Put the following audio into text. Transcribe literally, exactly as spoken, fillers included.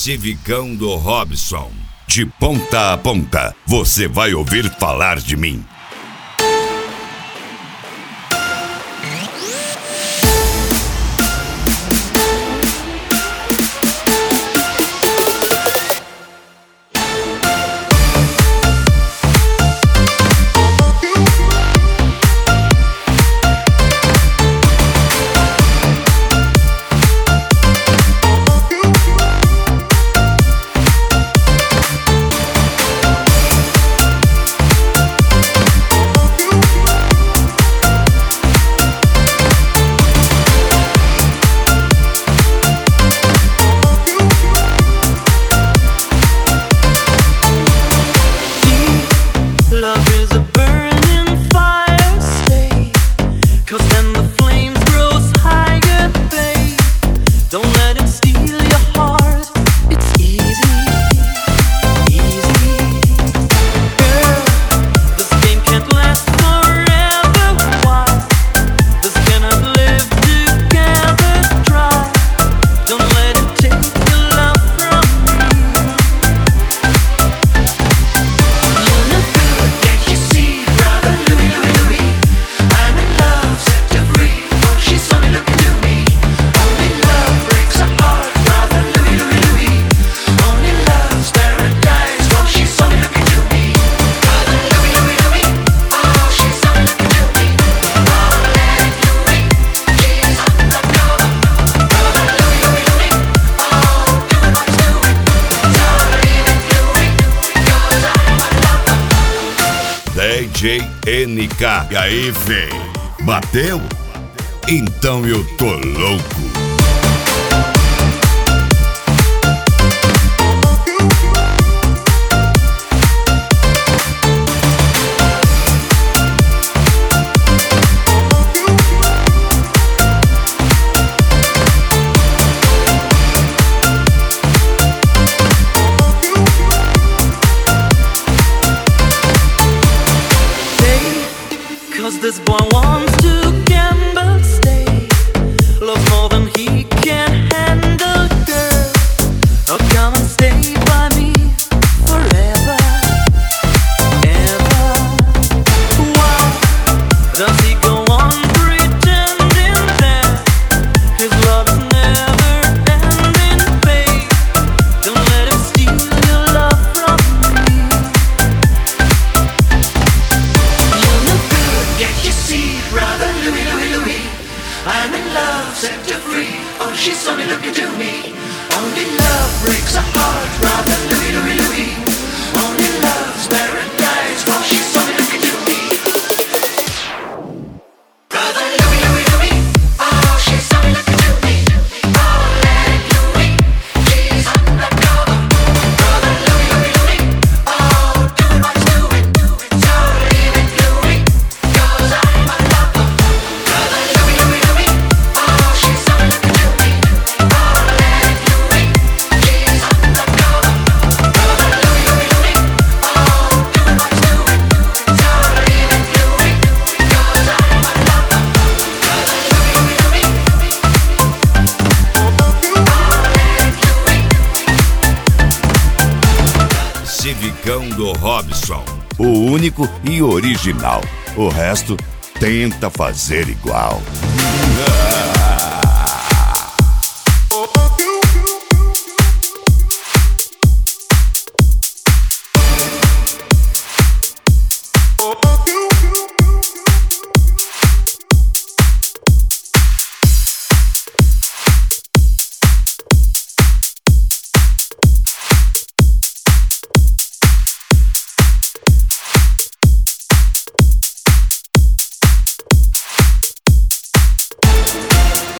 Civicão do Robson. De ponta a ponta, você vai ouvir falar de mim. D J N K. E aí, véi? Bateu? Então eu tô louco. Cause this boy wants to gamble, stay, loves more than he can handle, girl. Oh, come and stay by me forever, ever. Why does he go on pretending that his love is never ending, babe? Don't let him steal your love from me. You look good, can't you see, brother Louie, Louie, Louie? I'm in love, set her free. Oh, she's only looking to me. Only love breaks a heart, brother Louie, Louie, Louie. Only love's paradise. Oh, she's only looking to me. Brother Louie, Louie, Louie. Oh, she's only looking to me. Oh, let Louie, she's undercover. Brother Louie, Louie, Louie. Oh, doing what he's doing. So leave it, Louie, 'cause I'm a lover. Brother Louie, Louie, Louie. Oh, she's only looking to me. Oh, let Louie, she's undercover. Brother Louie, Louie, Louie. Oh, doing what he's doing. So leave it, Louie, 'cause I'm a lover. Brother Louie, Louie, Louie. Civicão do Robson. O único e original. O resto tenta fazer igual.